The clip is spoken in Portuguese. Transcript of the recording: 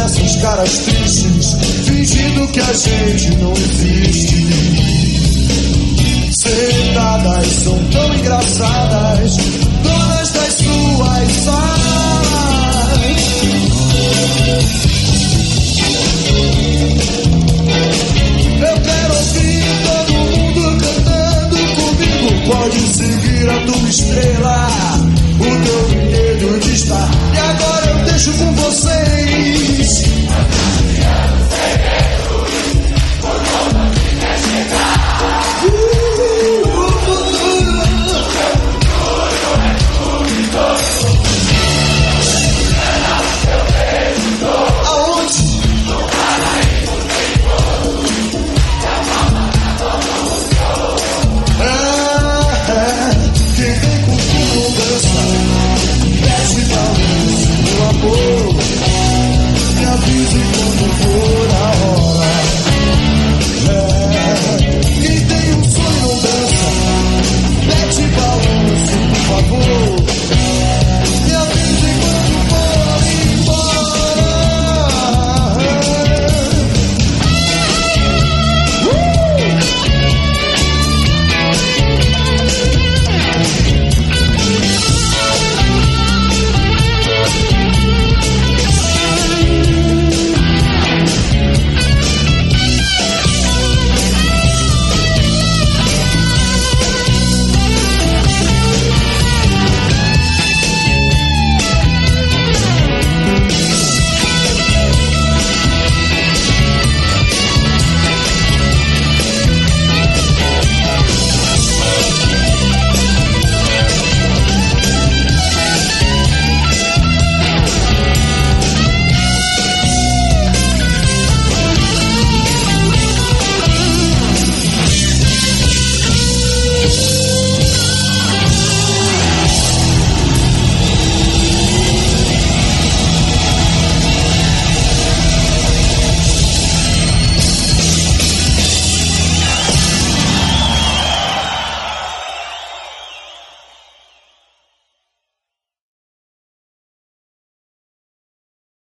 essas caras tristes, fingindo que a gente não existe. Sentadas são tão engraçadas, donas das suas salas. Eu quero ouvir todo mundo cantando comigo. Pode seguir a tua estrela, o teu brilho de estar. E agora eu deixo com vocês. Quem vem com tudo dança, desce pra luz, meu amor.